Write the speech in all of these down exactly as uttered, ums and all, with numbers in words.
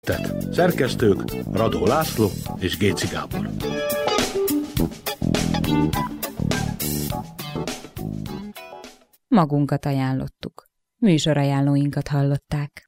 Szerkesztők Radó László és Géci Gábor. Magunkat ajánlottuk. Műsorajánlóinkat hallották.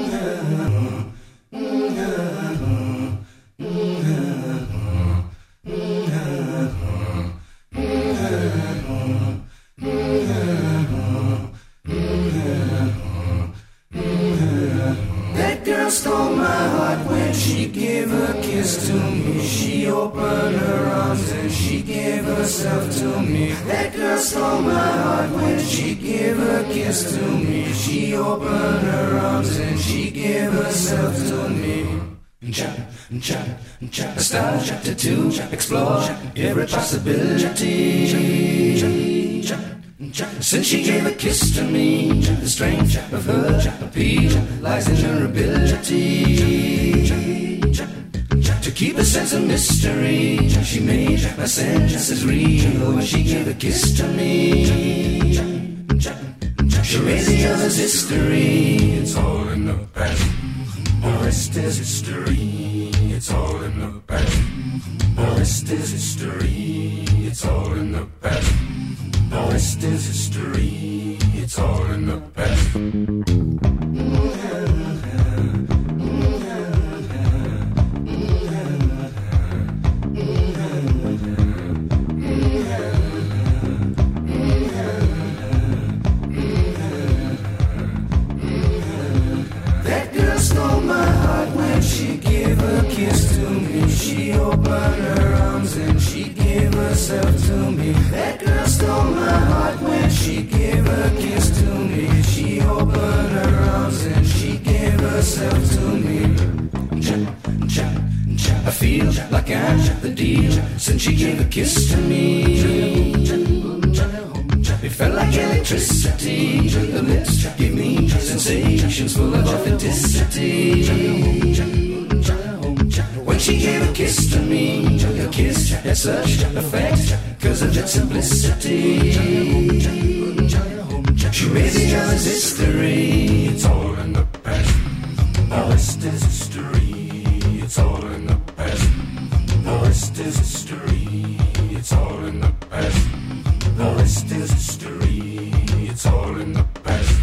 That girl stole my heart when she gave a kiss to me. She opened her arms and she gave herself to me. That girl stole my heart when she gave a kiss to me. She opened her arms and she gave herself to me. Start chapter two, explore every possibility. Since she gave a kiss to me, the strength of her appeal lies in her ability to keep a sense of mystery. She made my senses real when she gave a kiss to me. She made the other's history. It's all in the past. The rest is history. It's all in the past. The rest is history. It's all in the past. The rest is history. It's all in the past. That girl stole my heart when she gave a kiss to me. She opened her arms and she gave herself to me. That girl stole my heart when she gave a kiss to me. She opened her arms and she gave herself to me. I feel like I'm the deal since she gave a kiss to me. It felt like electricity. The lips gave me sensations full of authenticity. When she gave a kiss to me, a kiss had such effect because of its simplicity. She made the other's history. It's all in the past. The rest is history. It's all in the past. The rest is history. It's all in the past. The rest is history. It's all in the past.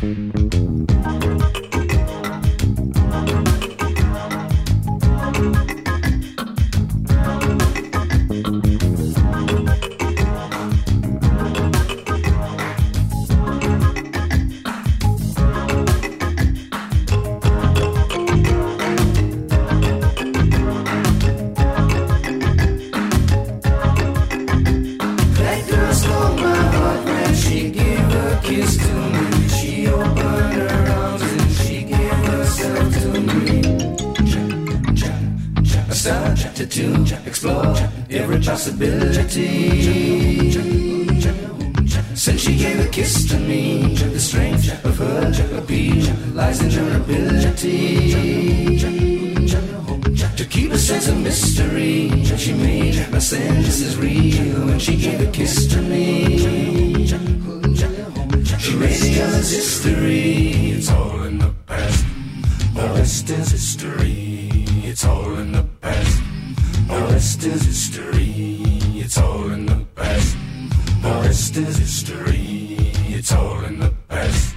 To explore every possibility. Since she gave a kiss to me, the strength of her appeal lies in her ability to keep a sense of mystery. She made my senses real when she gave a kiss to me. She made the other's history. It's all in the past. The rest is history. It's all in the past. The rest is history. It's all in the past. The rest is history. It's all in the past.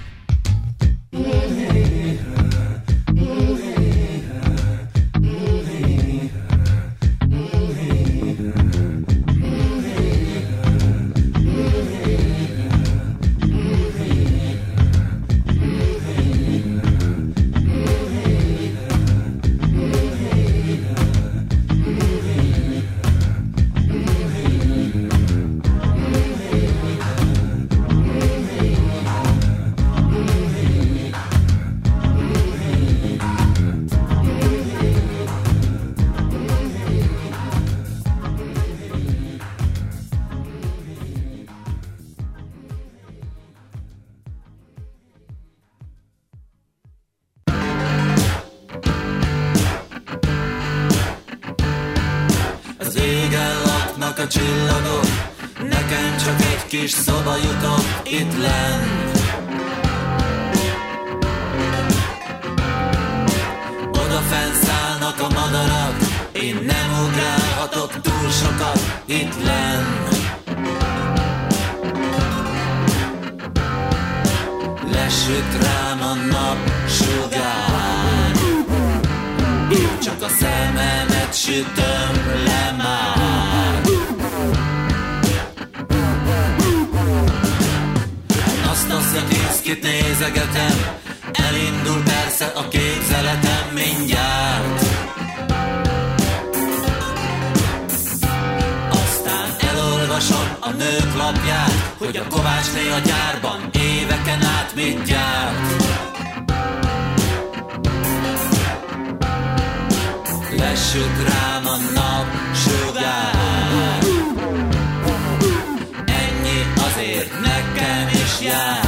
a csillagok, nekem csak egy kis szoba jutott itt lenn. Odafenn száll Én nem ugrálhatok túl sokat itt lenn. Lesüt rám a napsugár, én csak a szememet sütöm le már. Anastasia Kinskit nézegetem, elindul persze a képzeletem mindjárt. Aztán elolvasom a nők lapját, hogy a Kovácsné a gyárban éveken át mit gyárt. Lesüt rám a napsugár, ennyi azért nekem is jár.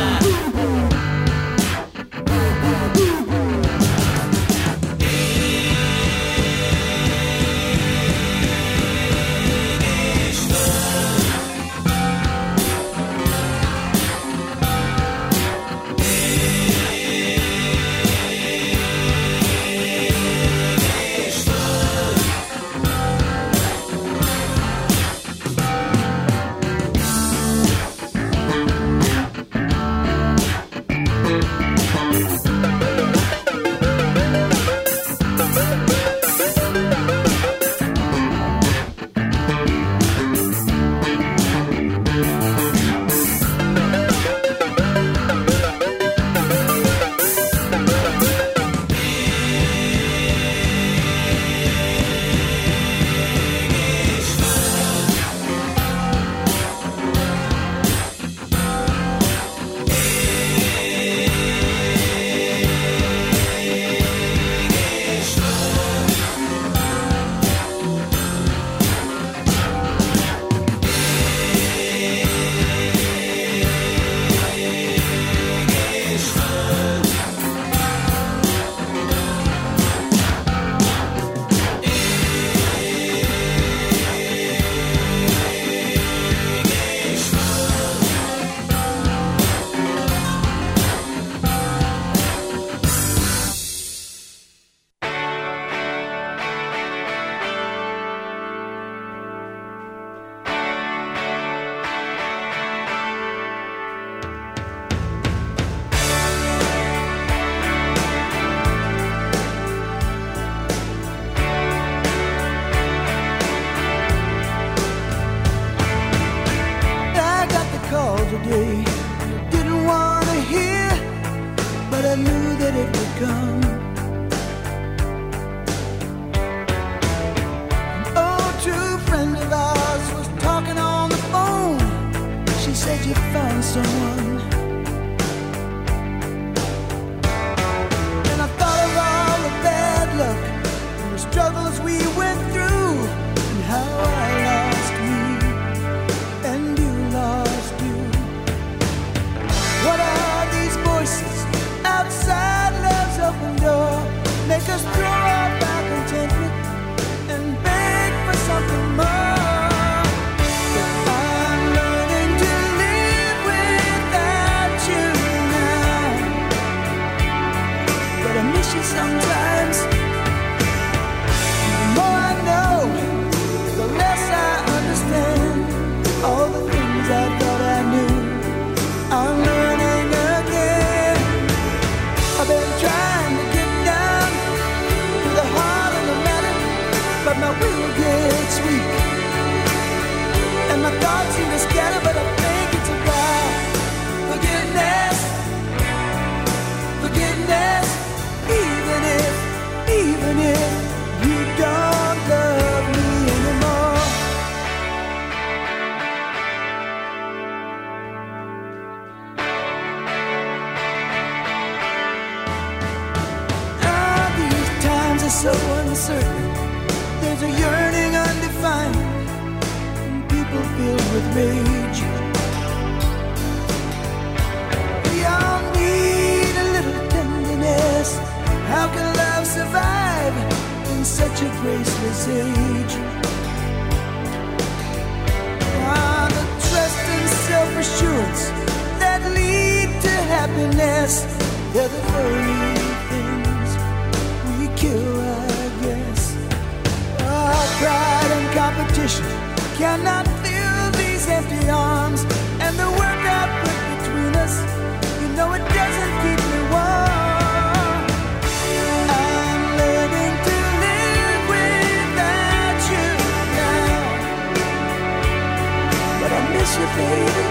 So uncertain, there's a yearning undefined, and people filled with rage. We all need a little tenderness. How can love survive in such a graceless age? Ah, the trust and self-assurance that lead to happiness, they're the very things we kill, I guess. mission cannot fill these empty arms, and the work I put between us, you know it doesn't keep me warm. I'm learning to live without you now, but I miss you, baby.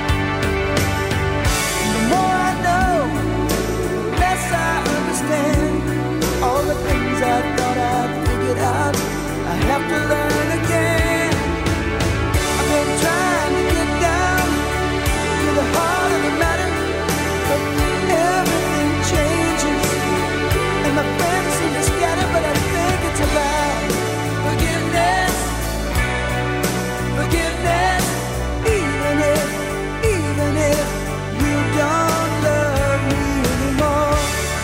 The more I know, the less I understand. All the things I thought I'd figured out, I have to learn again. I've been trying to get down to the heart of the matter, but everything changes, and my friends seem to scatter, but I think it's about forgiveness, forgiveness, even if, even if you don't love me anymore.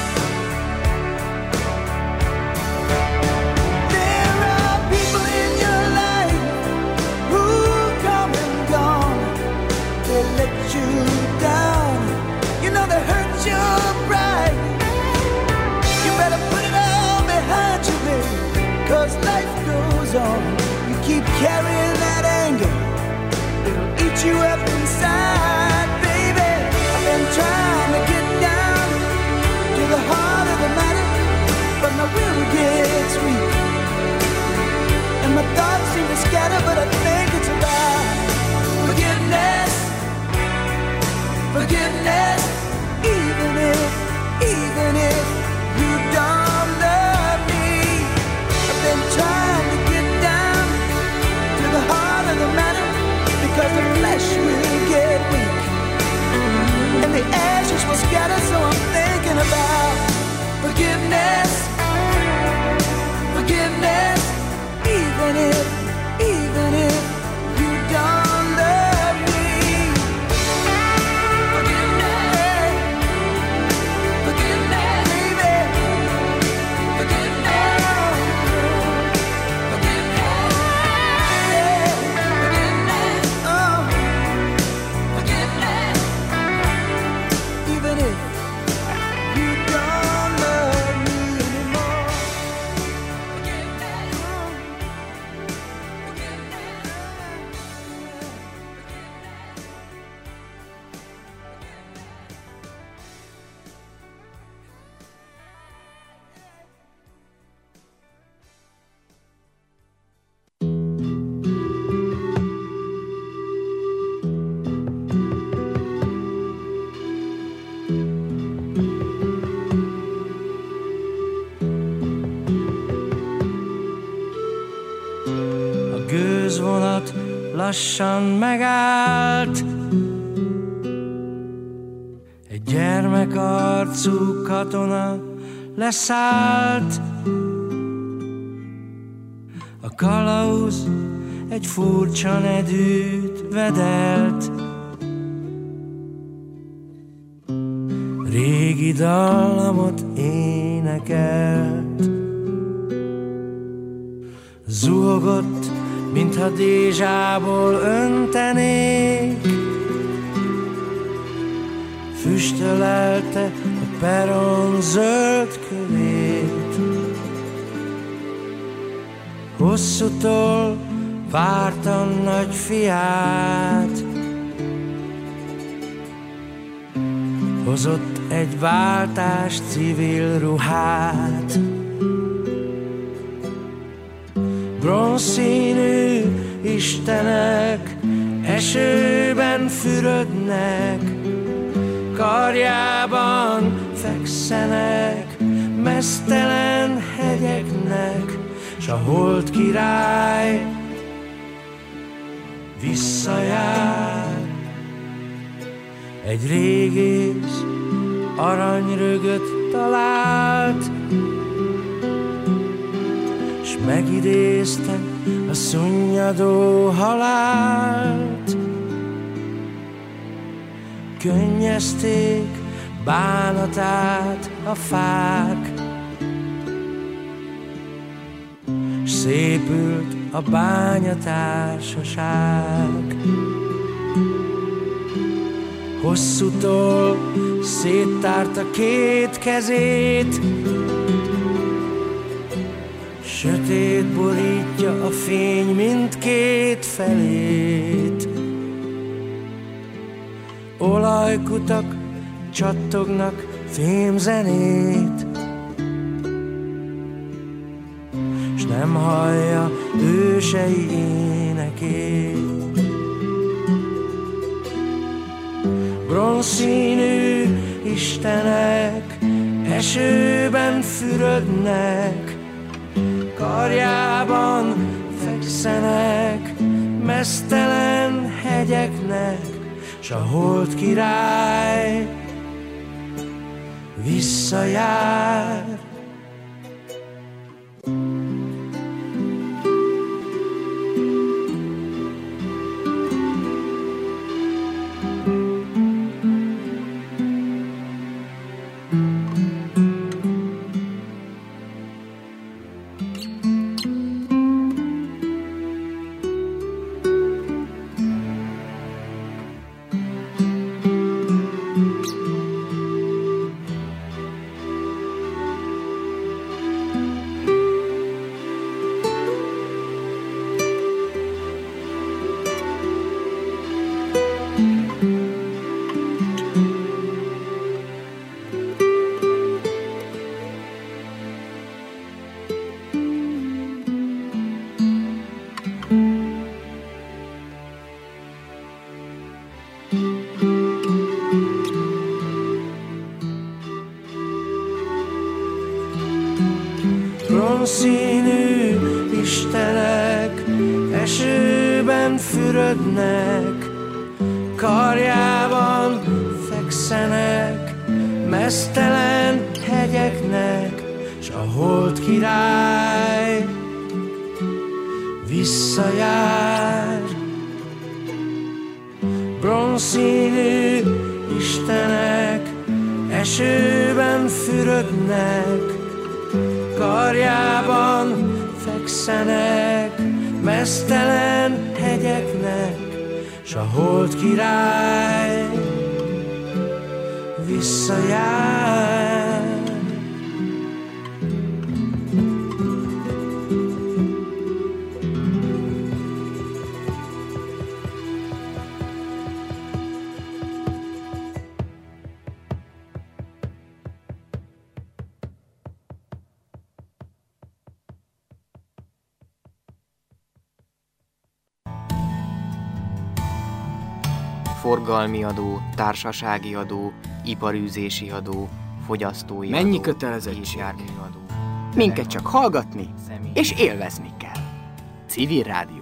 There are people in your life who come and gone. They let you down. You know they hurt your pride. You better put it all behind you, baby, 'cause life goes on. You keep carrying that anger, it'll eat you up inside, baby. I've been trying to get down to the heart of the matter, but my will gets weak, and my thoughts seem to scatter, but I think it's about forgiveness, forgiveness, even if, even if you don't love me. I've been trying to get down to the heart of the matter, because the flesh will get weak, and the ashes will scatter, so I'm thinking about forgiveness, forgiveness, even if, even if you don't love me. Forgiveness, forgiveness, baby, forgiveness, forgiveness, forgiveness, oh, forgiveness, even if you don't love me anymore. Forgiveness, A gőzvonat lassan megállt, egy gyermekarcú katona leszállt. A kalauz egy furcsa nedűt vedelt, régi dallamot énekelt. Zuhogott, mintha dézsából öntenék, füstölelte a peron zöld kövét. Hosszútól vártam nagy fiát, hozott egy váltás civil ruhát. Bronzszínű istenek esőben fürödnek, karjában fekszenek meztelen hegyeknek, s a hold király visszajár. Egy régész aranyrögöt talált, s megidézte a szunnyadó halált. Könnyezték bánatát a fák, s szépült a bányatársaság. Hosszútól széttárta két kezét, sötét borítja a fény mindkét felét. Olajkutak csattognak fémzenét, s nem hallja ősei énekét. Bronzszínű istenek esőben fürödnek, karjában fekszenek meztelen hegyeknek, s a hold király visszajár. Bronzszínű istenek esőben fürödnek, karjában fekszenek meztelen hegyeknek, s a hold király visszajár. Bronzszínű istenek esőben fürödnek, karjában fekszenek meztelen hegyeknek, s a hold király visszajár. Forgalmi adó, társasági adó, iparűzési adó, fogyasztói Mennyi adó, kötelezettség? járműadó. Minket csak hallgatni és élvezni kell. Civil rádióadó.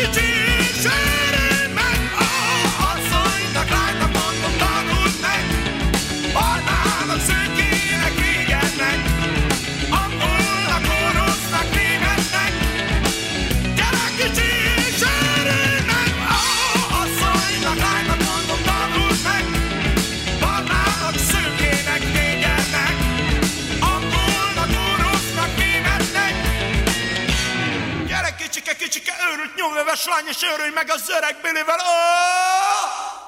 kicsi, sörülj meg, ó, asszonynak, lánynak mondom, tanuld meg, barnának, szőkének, régennek, angolnak, orosznak, németnek, gyere kicsi, sörülj meg, ó, asszonynak, lánynak mondom, tanuld meg, barnának, szőkének, régennek, angolnak, orosznak, németnek. Gyere kicsike, kicsike, őrült nyomleves lány, és őrülj meg az öreg Billyvel, oh!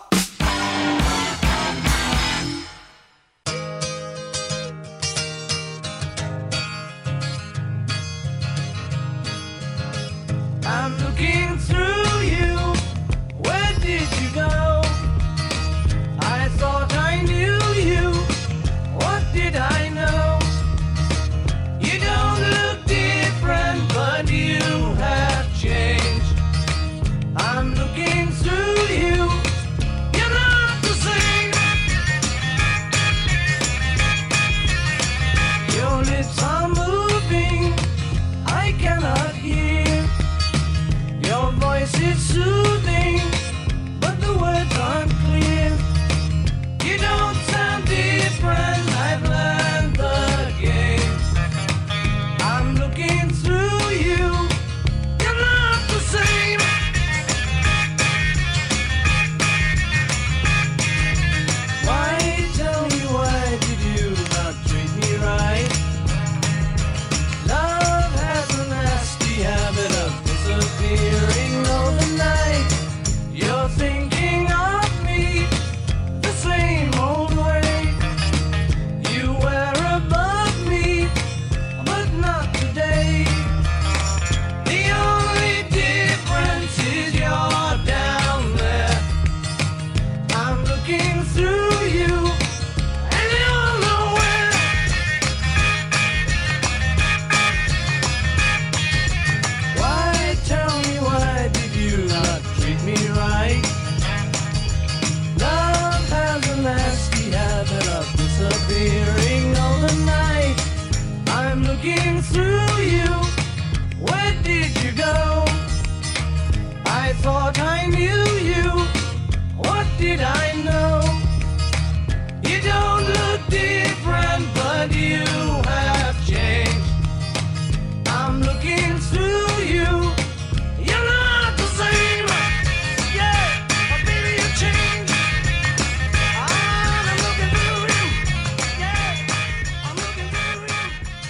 I'm looking through you. Where did you go? I thought I knew you. What did I know? You don't look different, but you have changed. I'm looking through you. You're not the same. Your lips are moving. I cannot hear. Your voice is soothing, but the words aren't clear. You don't sound different, I've learned the game. I'm looking through you, you're not the same. Why, tell me, why did you not treat me right? Love has a nasty habit of disappearing overnight. You're thinking of me the same old way. You were above me, but not today. The only difference is you're down there. I'm looking through you, and you're nowhere. Why, tell me, why did you not treat me right? Love has a nasty habit of disappearing overnight. I'm looking through you. Where did you go? I thought I knew you. What did I know? You don't look different, but you have changed. I'm looking through you. You're not the same. Yeah, but baby, you changed. Ah, I'm looking through you. Yeah, I'm looking through you.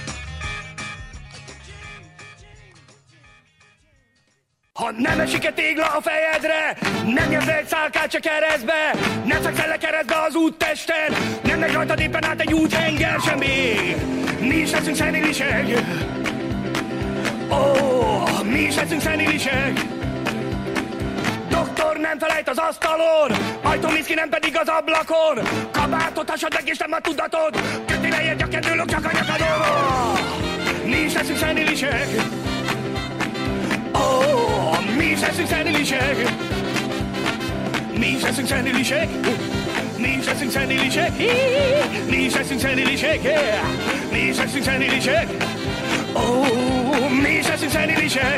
Ha nem esik egy tégla a fejedre, nem nyersz egy szálkát se keresztbe, nem fekszel le keresztbe az úttesten, nem megy rajtad éppen át egy úthenger sem még. Mi is leszünk szenilisek. Ó, oh, mi is leszünk szenilisek. Doktor nem felejt az asztalon, ajtómiszki nem pedig az ablakon. Kabátot hasad meg és nem a tudatod, köti lejjed a kedőlök csak a nyakadon. Mi is leszünk szenilisek. Ó, oh, mi is leszünk szenilisek. Mi is leszünk szenilisek. Mi is leszünk szenilisek. Mi is leszünk szenilisek. Mi is leszünk szenilisek. Ó, oh, mi is leszünk szenilisek.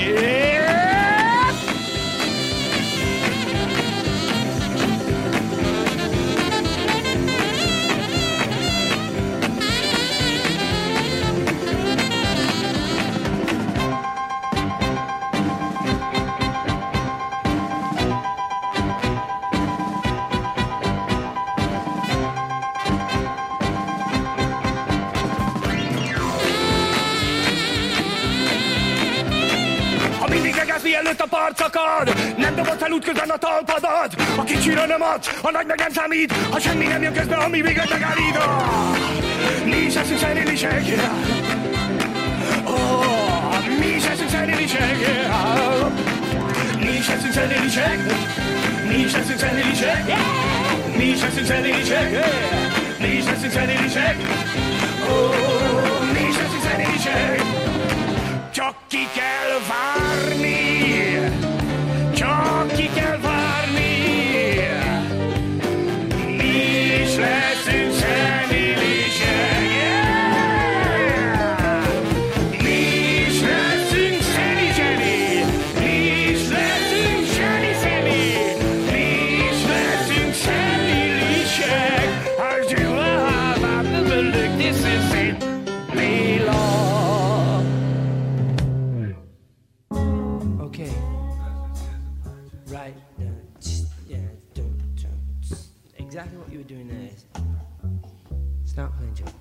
Mielőtt a part szakad, nem dobod fel útközben a talpadat. A kicsire nem adsz, a nagy meg nem számít, ha semmi nem jön közben, ami véglet megállít. Mi is leszünk szenilisek. Oh, mi is leszünk szenilisek. Mi is leszünk szenilisek. Mi is leszünk szenilisek. Mi is leszünk szenilisek. Mi is leszünk szenilisek. Oh, mi is leszünk szenilisek. Csak ki kell várni. Csak ki kell várni. Mi is leszünk szenilisek. Yeah! Mi is leszünk szenilisek. Mi is Right. Uh, tss, yeah. Don't, don't. Tss. Exactly what you were doing there. Start playing, Joe.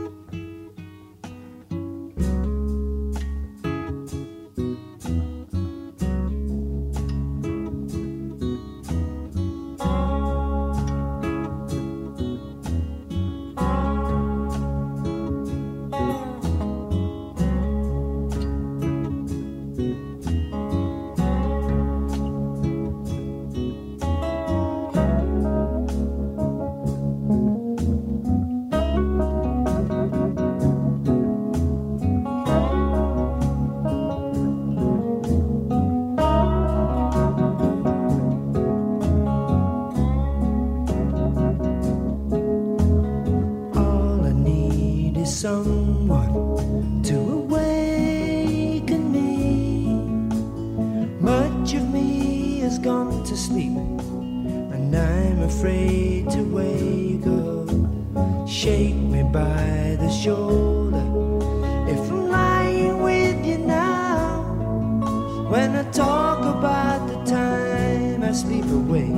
Someone to awaken me. Much of me has gone to sleep, and I'm afraid to wake up. Shake me by the shoulder if I'm lying with you now. When I talk about the time I sleep away,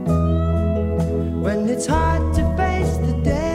when it's hard to face the day.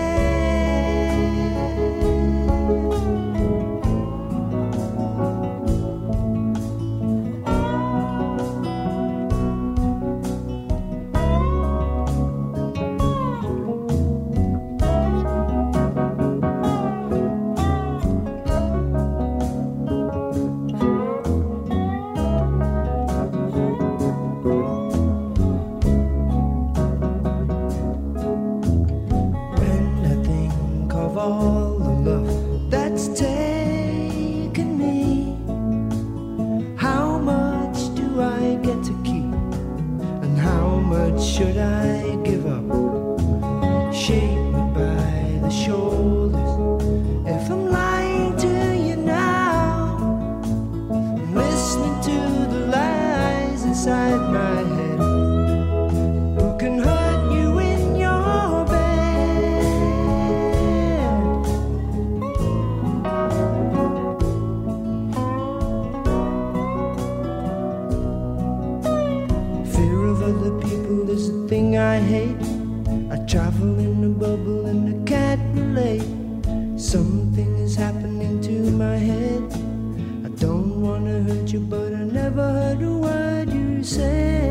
All the love that's taken me, how much do I get to keep, and how much should I give up? Shake me by the shoulders if I'm lying to you now. I'm listening to the lies inside my head. Who can hurt you in your bed? Other people is the thing I hate. I travel in a bubble and I can't relate. Something is happening to my head. I don't wanna hurt you, but I never heard a word you say.